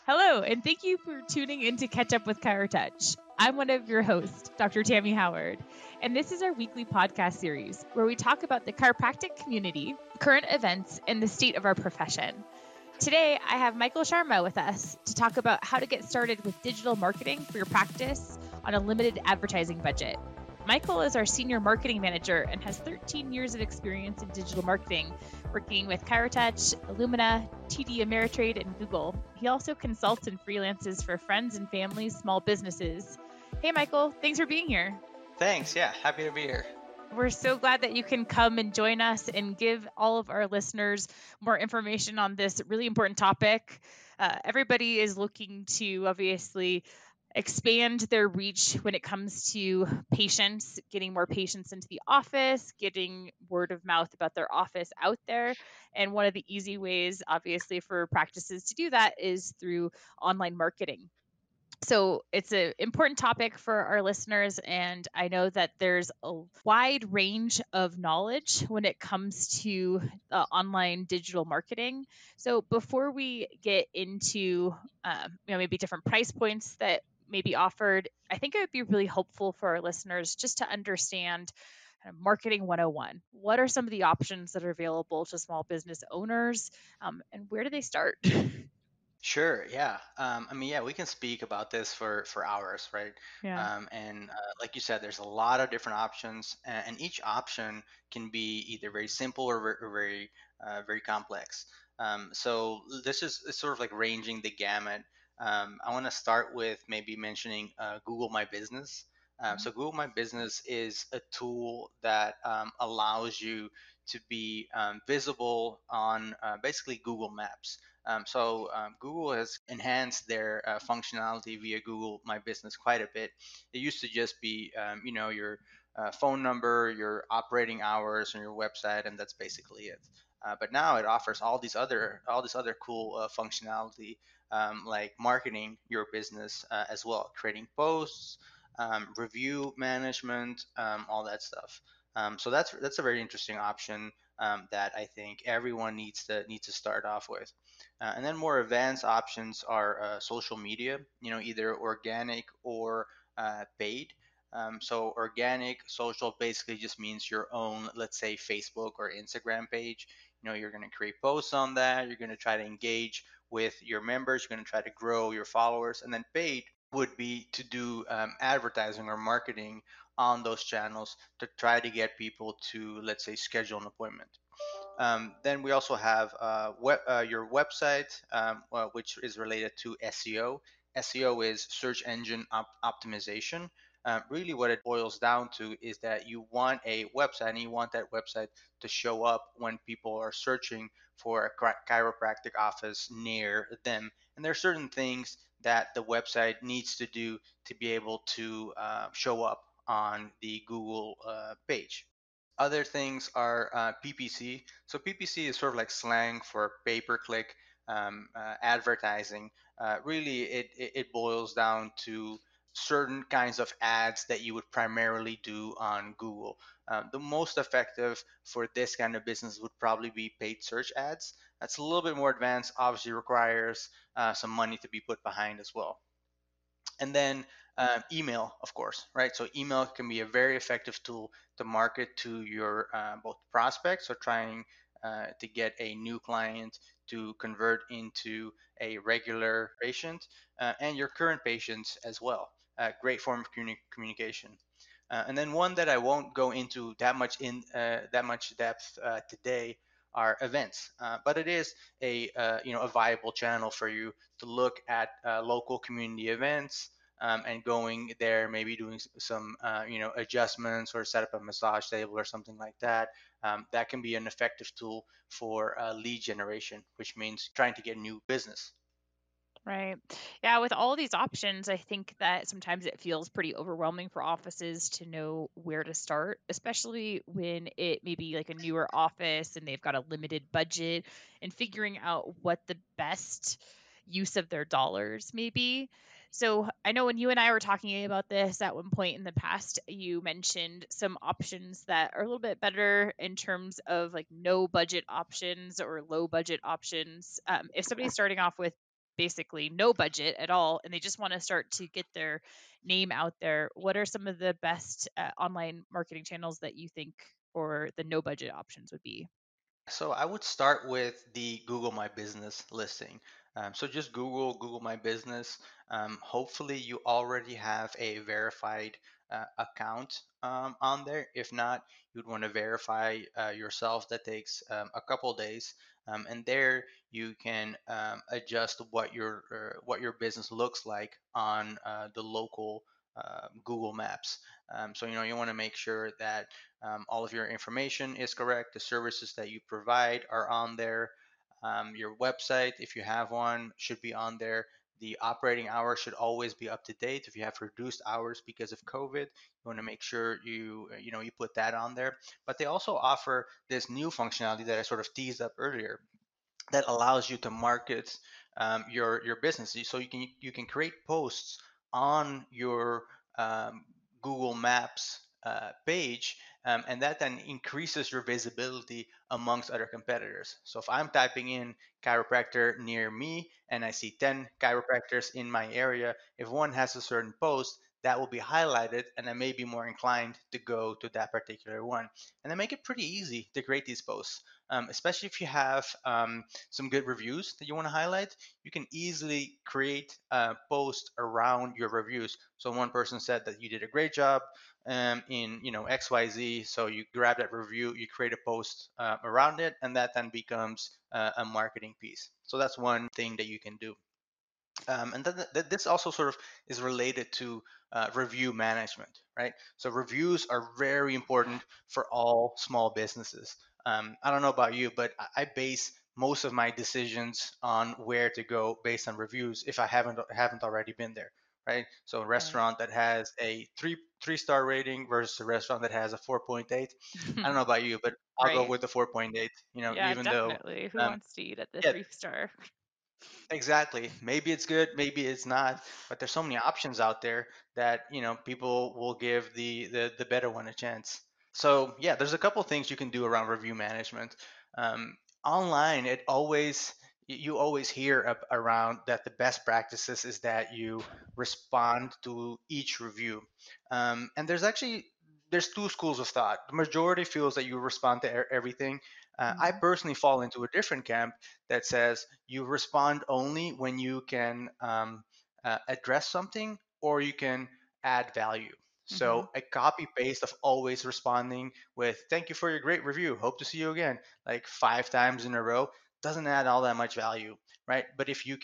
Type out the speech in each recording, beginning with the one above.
Hello, and thank you for tuning in to Catch Up with ChiroTouch. I'm one of your hosts, Dr. Tammy Howard, and this is our weekly podcast series where we talk about the chiropractic community, current events, and the state of our profession. Today, I have Michael Sharma with us to talk about how to get started with digital marketing for your practice on a limited advertising budget. Michael is our senior marketing manager and has 13 years of experience in digital marketing, working with ChiroTouch, Illumina, TD Ameritrade, and Google. He also consults and freelances for friends and families, small businesses. Hey, Michael, thanks for being here. Thanks. Yeah, happy to be here. We're so glad that you can come and join us and give all of our listeners more information on this really important topic. Everybody is looking to obviously expand their reach when it comes to patients, getting more patients into the office, getting word of mouth about their office out there. And one of the easy ways, obviously, for practices to do that is through online marketing. So it's an important topic for our listeners, and I know that there's a wide range of knowledge when it comes to online digital marketing. So before we get into maybe different price points that may be offered, I think it would be really helpful for our listeners just to understand kind of marketing 101. What are some of the options that are available to small business owners, and where do they start? Sure. Yeah. Yeah, we can speak about this for hours, right? Yeah. Like you said, there's a lot of different options, and each option can be either very simple or very complex. So this is it's sort of like ranging the gamut. I want to start with maybe mentioning Google My Business. So Google My Business is a tool that allows you to be visible on basically Google Maps. Google has enhanced their functionality via Google My Business quite a bit. It used to just be, your phone number, your operating hours, and your website, and that's basically it. But now it offers all this other cool functionality, like marketing your business as well, creating posts, review management, all that stuff. So that's a very interesting option that I think everyone needs to start off with. And then more advanced options are social media, either organic or paid. So organic social basically just means your own, let's say, Facebook or Instagram page. You're going to create posts on that. You're going to try to engage with your members. You're going to try to grow your followers. And then paid would be to do advertising or marketing on those channels to try to get people to, let's say, schedule an appointment. Then we also have your website, which is related to SEO. SEO is search engine optimization. Really, what it boils down to is that you want a website and you want that website to show up when people are searching for a chiropractic office near them. And there are certain things that the website needs to do to be able to show up on the Google page. Other things are PPC. So PPC is sort of like slang for pay-per-click advertising. Really, it boils down to certain kinds of ads that you would primarily do on Google. The most effective for this kind of business would probably be paid search ads. That's a little bit more advanced, obviously requires some money to be put behind as well. And then email, of course, right? So email can be a very effective tool to market to your both prospects, so trying to get a new client to convert into a regular patient, and your current patients as well. Great form of communication. And then one that I won't go into that much depth today are events, but it is a viable channel for you to look at local community events, and going there, maybe doing some adjustments or set up a massage table or something like that. That can be an effective tool for lead generation, which means trying to get new business. Right. Yeah, with all these options, I think that sometimes it feels pretty overwhelming for offices to know where to start, especially when it may be like a newer office and they've got a limited budget and figuring out what the best use of their dollars may be. So I know when you and I were talking about this at one point in the past, you mentioned some options that are a little bit better in terms of like no budget options or low budget options. If somebody's starting off with basically no budget at all and they just want to start to get their name out there, what are some of the best online marketing channels that you think or the no budget options would be? So I would start with the Google My Business listing. So just Google My Business. Hopefully you already have a verified account on there. If not, you'd want to verify yourself. That takes a couple days, and there you can adjust what your business looks like on the local Google Maps. So you want to make sure that all of your information is correct. The services that you provide are on there. Your website, if you have one, should be on there. The operating hours should always be up to date. If you have reduced hours because of COVID, you want to make sure you put that on there. But they also offer this new functionality that I sort of teased up earlier that allows you to market your business. So you can create posts on your um, Google Maps page, and that then increases your visibility amongst other competitors. So if I'm typing in chiropractor near me and I see 10 chiropractors in my area, if one has a certain post, that will be highlighted, and I may be more inclined to go to that particular one. And they make it pretty easy to create these posts, especially if you have some good reviews that you want to highlight. You can easily create a post around your reviews. So one person said that you did a great job in XYZ. So you grab that review, you create a post around it, and that then becomes a marketing piece. So that's one thing that you can do. And then this also sort of is related to review management, right? So reviews are very important for all small businesses. I don't know about you, but I base most of my decisions on where to go based on reviews if I haven't already been there, right? So a Right. restaurant that has a three-star rating versus a restaurant that has a 4.8. I don't know about you, but I'll go Right. with the 4.8. Yeah, even though definitely. Who um, wants to eat at the yeah, 3 star? exactly. Maybe it's good, maybe it's not, but there's so many options out there that people will give the better one a chance. So yeah, there's a couple things you can do around review management. Um, Online, you always hear around that the best practices is that you respond to each review, and there's two schools of thought. The majority feels that you respond to everything. I Mhm. personally fall into a different camp that says you respond only when you can address something or you can add value. So Mhm. a copy paste of always responding with "Thank you for your great review. Hope to see you again," like 5 times in a row, doesn't add all that much value, right? But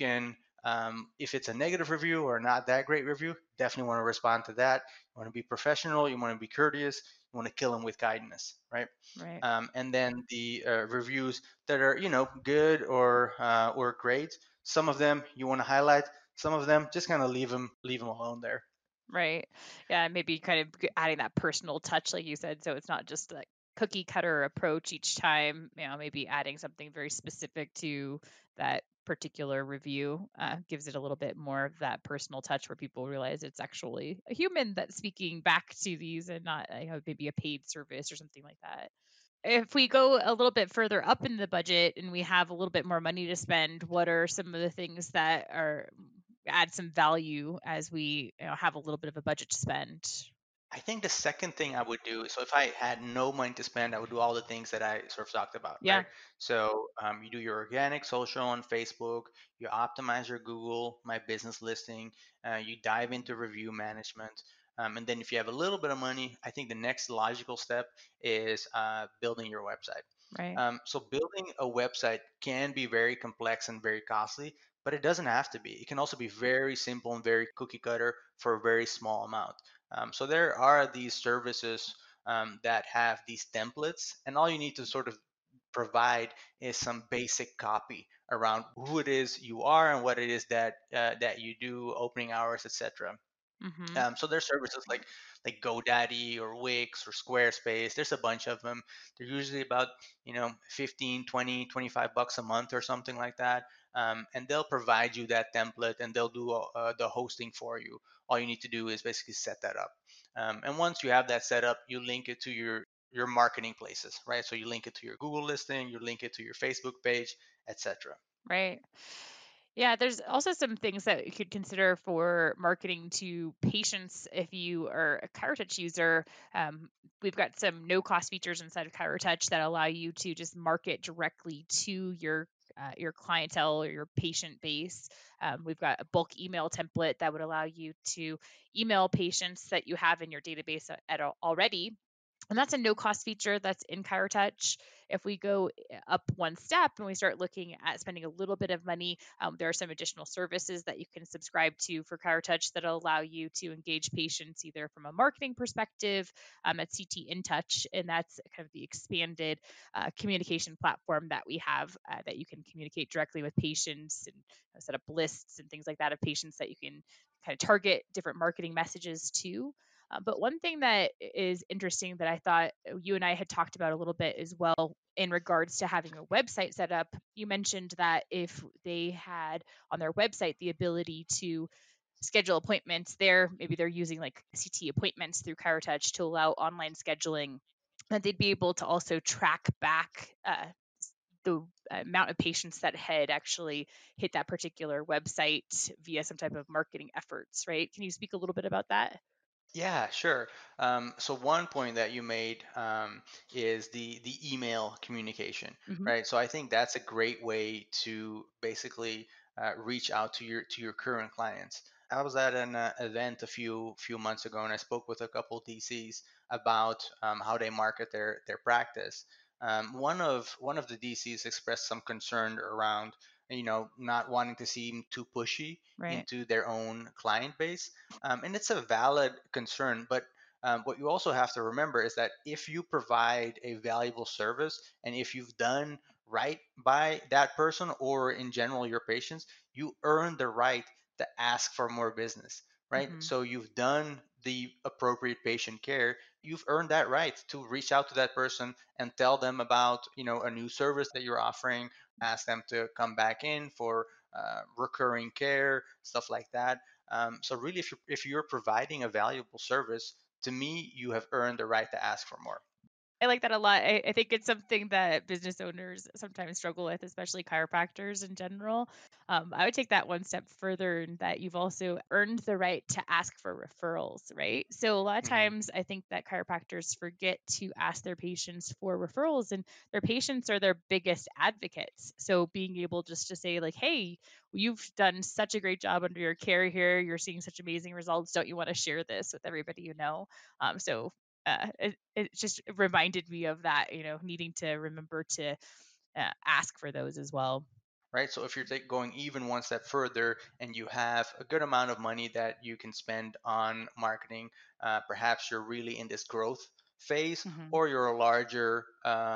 if it's a negative review or not that great review, definitely want to respond to that. You want to be professional. You want to be courteous. You want to kill them with kindness, right? Right. And then the reviews that are good or great. Some of them you want to highlight. Some of them just kind of leave them alone there. Right. Yeah, maybe kind of adding that personal touch, like you said, so it's not just like cookie cutter approach each time. Maybe adding something very specific to that particular review gives it a little bit more of that personal touch where people realize it's actually a human that's speaking back to these and not maybe a paid service or something like that. If we go a little bit further up in the budget and we have a little bit more money to spend, what are some of the things that are add some value as we have a little bit of a budget to spend? I think the second thing I would do, so if I had no money to spend, I would do all the things that I sort of talked about, Yeah. right? So you do your organic social on Facebook, you optimize your Google My Business listing, you dive into review management. And then if you have a little bit of money, I think the next logical step is building your website. Right. So building a website can be very complex and very costly, but it doesn't have to be. It can also be very simple and very cookie cutter for a very small amount. So there are these services that have these templates, and all you need to sort of provide is some basic copy around who it is you are and what it is that you do, opening hours, etc. Mm-hmm. So there's services like GoDaddy or Wix or Squarespace. There's a bunch of them. They're usually about 15, 20, 25 bucks a month or something like that. And they'll provide you that template and they'll do the hosting for you. All you need to do is basically set that up. And once you have that set up, you link it to your marketing places, right? So you link it to your Google listing, you link it to your Facebook page, etc. Right. Yeah, there's also some things that you could consider for marketing to patients if you are a ChiroTouch user. We've got some no cost features inside of ChiroTouch that allow you to just market directly to your clientele or your patient base. We've got a bulk email template that would allow you to email patients that you have in your database already, and that's a no cost feature that's in ChiroTouch. If we go up one step and we start looking at spending a little bit of money, there are some additional services that you can subscribe to for ChiroTouch that allow you to engage patients either from a marketing perspective at CT InTouch, and that's kind of the expanded communication platform that we have that you can communicate directly with patients and set up lists and things like that of patients that you can kind of target different marketing messages to. But one thing that is interesting that I thought you and I had talked about a little bit as well in regards to having a website set up, you mentioned that if they had on their website the ability to schedule appointments there, maybe they're using like CT appointments through ChiroTouch to allow online scheduling, that they'd be able to also track back the amount of patients that had actually hit that particular website via some type of marketing efforts, right? Can you speak a little bit about that? Yeah, sure. So one point that you made is the email communication, Hmm. right? So I think that's a great way to basically reach out to your current clients. I was at an event a few months ago, and I spoke with a couple DCs about how they market their practice. One of the DCs expressed some concern around, not wanting to seem too pushy Right. into their own client base, and it's a valid concern. But what you also have to remember is that if you provide a valuable service and if you've done right by that person or in general your patients, you earn the right to ask for more business, right? Hmm. So you've done the appropriate patient care. You've earned that right to reach out to that person and tell them about, a new service that you're offering, ask them to come back in for recurring care, stuff like that. So really, if you're providing a valuable service, to me, you have earned the right to ask for more. I like that a lot. I think it's something that business owners sometimes struggle with, especially chiropractors in general. I would take that one step further in that you've also earned the right to ask for referrals, right? So a lot of Hmm. times I think that chiropractors forget to ask their patients for referrals, and their patients are their biggest advocates. So being able just to say, like, hey, you've done such a great job under your care here. You're seeing such amazing results. Don't you want to share this with everybody you know? It just reminded me of that, needing to remember to ask for those as well. Right? So if you're going even one step further and you have a good amount of money that you can spend on marketing, perhaps you're really in this growth phase, Hmm. or you're a larger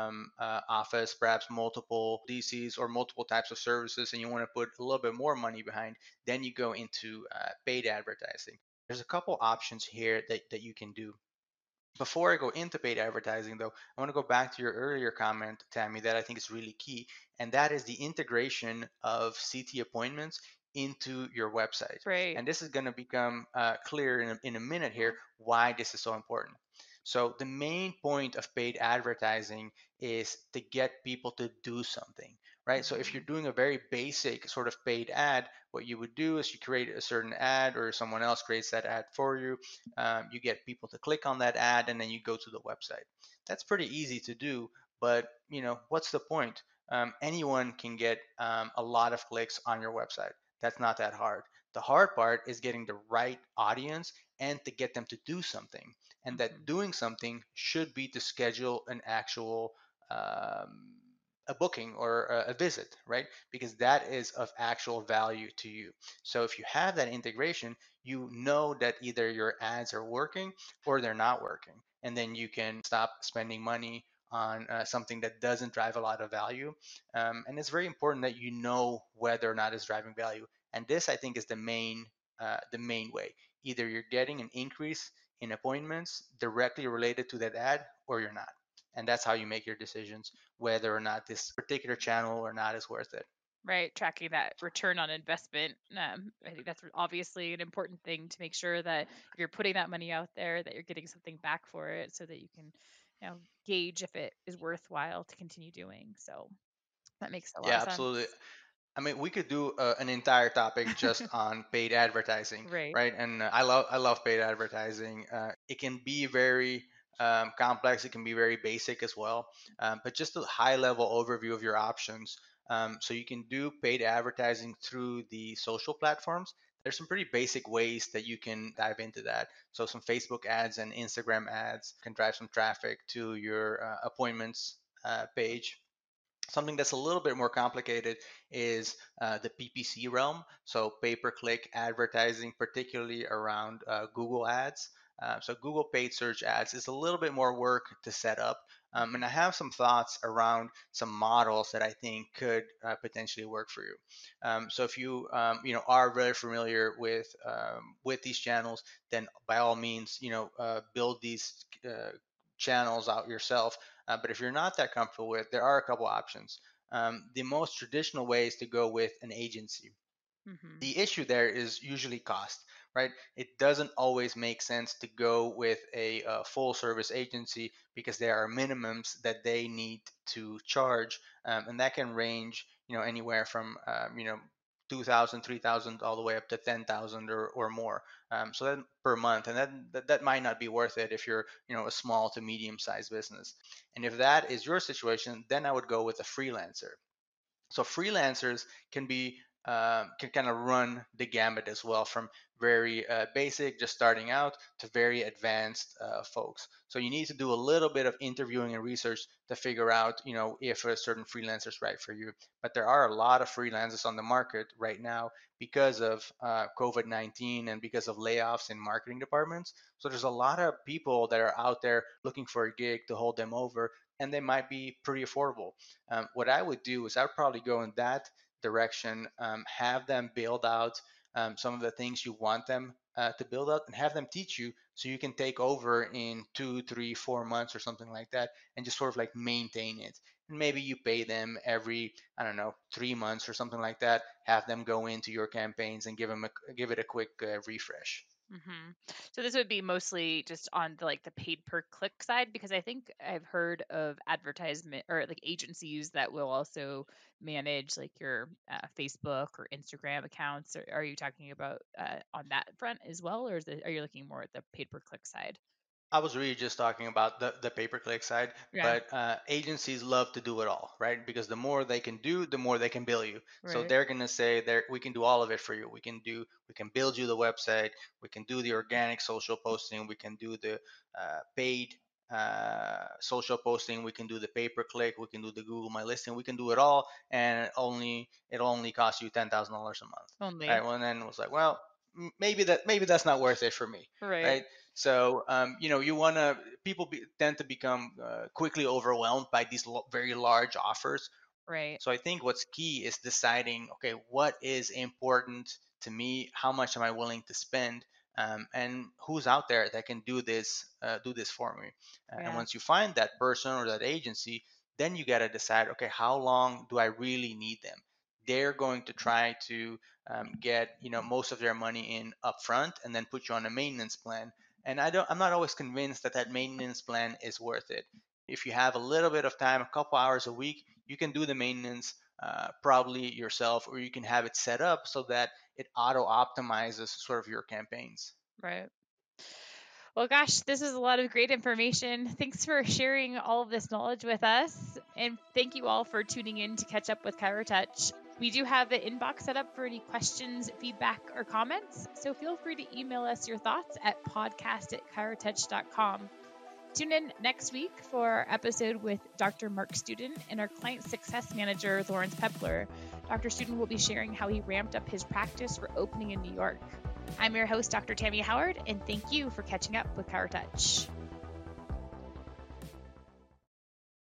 office, perhaps multiple DCs or multiple types of services, and you want to put a little bit more money behind, then you go into paid advertising. There's a couple options here that you can do. Before I go into paid advertising, though, I want to go back to your earlier comment, Tammy, that I think is really key, and that is the integration of CT appointments into your website. Right. And this is going to become clear in a minute here why this is so important. So, the main point of paid advertising is to get people to do something, right? So, if you're Hmm. doing a very basic sort of paid ad, what you would do is you create a certain ad or someone else creates that ad for you. You get people to click on that ad and then you go to the website. That's pretty easy to do, but what's the point? Anyone can get a lot of clicks on your website. That's not that hard. The hard part is getting the right audience and to get them to do something. And that Hmm. doing something should be to schedule an actual um, a booking or a visit, right? Because that is of actual value to you. So if you have that integration, you know that either your ads are working or they're not working. And then you can stop spending money on something that doesn't drive a lot of value. And it's very important that you know whether or not it's driving value. And this, I think, is the main way. Either you're getting an increase in appointments directly related to that ad, or you're not. And that's how you make your decisions whether or not this particular channel or not is worth it. Right. Tracking that return on investment. I think that's obviously an important thing to make sure that if you're putting that money out there, that you're getting something back for it so that you can, gauge if it is worthwhile to continue doing. So that makes a lot Yeah, of absolutely. sense. I mean, we could do an entire topic just on paid advertising, Right. right? And I love paid advertising. It can be very complex. It can be very basic as well. But just a high level overview of your options. So you can do paid advertising through the social platforms. There's some pretty basic ways that you can dive into that. So some Facebook ads and Instagram ads can drive some traffic to your appointments page. Something that's a little bit more complicated is the PPC realm, so pay per click advertising, particularly around Google Ads. So Google paid search ads is a little bit more work to set up. And I have some thoughts around some models that I think could potentially work for you. So if you are very familiar with these channels, then by all means build these channels out yourself. But if you're not that comfortable with, there are a couple options. The most traditional way is to go with an agency. Mm-hmm. The issue there is usually cost, right? It doesn't always make sense to go with a full service agency because there are minimums that they need to charge, and that can range, anywhere from 2,000, 3,000, all the way up to 10,000 or more. So that per month, and that might not be worth it if you're a small to medium sized business. And if that is your situation, then I would go with a freelancer. So freelancers can kind of run the gamut as well, from very basic, just starting out, to very advanced folks. So you need to do a little bit of interviewing and research to figure out, if a certain freelancer is right for you. But there are a lot of freelancers on the market right now because of COVID-19 and because of layoffs in marketing departments. So there's a lot of people that are out there looking for a gig to hold them over, and they might be pretty affordable. What I would do is I'd probably go in that direction, have them build out some of the things you want them to build out, and have them teach you so you can take over in 2, 3, 4 months or something like that, and just sort of like maintain it. And maybe you pay them every, I don't know, 3 months or something like that. Have them go into your campaigns and give it a quick refresh. Mm-hmm. So this would be mostly just on the paid per click side, because I think I've heard of advertisement or like agencies that will also manage like your Facebook or Instagram accounts. Or are you talking about on that front as well, or are you looking more at the paid per click side? I was really just talking about the pay-per-click side, Yeah. but agencies love to do it all, right? Because the more they can do, the more they can bill you. So Right. they're gonna say, "There, we can do all of it for you. We can build you the website, we can do the organic social posting, we can do the paid social posting, we can do the pay-per-click, we can do the Google My Listing, we can do it all, and it'll only cost you $10,000 a month, right?" Only. Well, and then it was like, well, maybe that's not worth it for me, Right. right? So, you want to tend to become quickly overwhelmed by these very large offers. Right. So I think what's key is deciding, okay, what is important to me? How much am I willing to spend? And who's out there that can do this for me? And Yeah. once you find that person or that agency, then you got to decide, okay, how long do I really need them? They're going to try to get most of their money in upfront and then put you on a maintenance plan. And I'm not always convinced that that maintenance plan is worth it. If you have a little bit of time, a couple hours a week, you can do the maintenance probably yourself, or you can have it set up so that it auto optimizes sort of your campaigns. Right. Well, gosh, this is a lot of great information. Thanks for sharing all of this knowledge with us. And thank you all for tuning in to catch up with ChiroTouch. We do have an inbox set up for any questions, feedback, or comments. So feel free to email us your thoughts at podcast@chirotouch.com. Tune in next week for our episode with Dr. Mark Student and our client success manager, Lawrence Pepler. Dr. Student will be sharing how he ramped up his practice for opening in New York. I'm your host, Dr. Tammy Howard, and thank you for catching up with ChiroTouch.